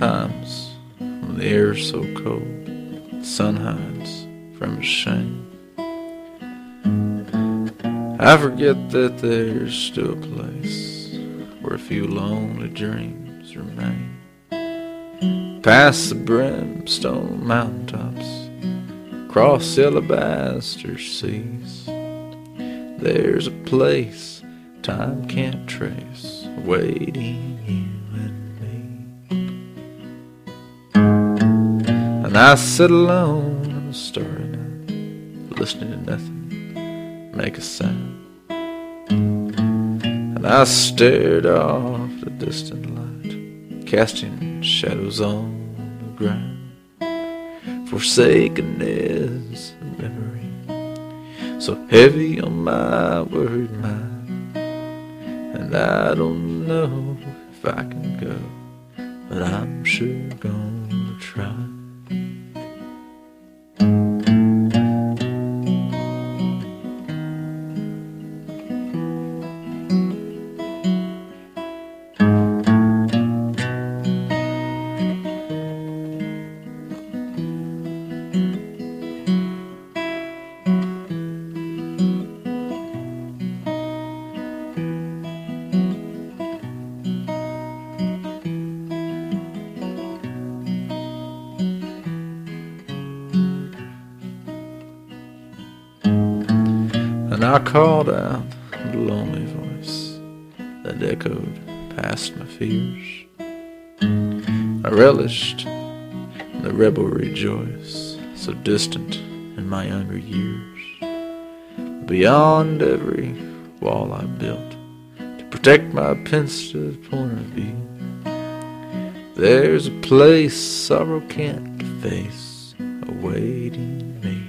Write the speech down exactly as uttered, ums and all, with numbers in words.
times when the air's so cold, the sun hides from his shame. I forget that there's still a place where a few lonely dreams remain. Past the brimstone mountaintops, across the alabaster seas, there's a place time can't trace, waiting you and me. And I sit alone in the starry night, listening to nothing make a sound. And I stared off the distant light, casting shadows on the ground. Forsakenness and memory, so heavy on my worried mind. And I don't know if I can go, but I'm sure gonna try. And I called out the lonely voice that echoed past my fears. I relished in the rebel rejoice, so distant in my younger years. Beyond every wall I built to protect my pensive point of view, there's a place sorrow can't face awaiting me.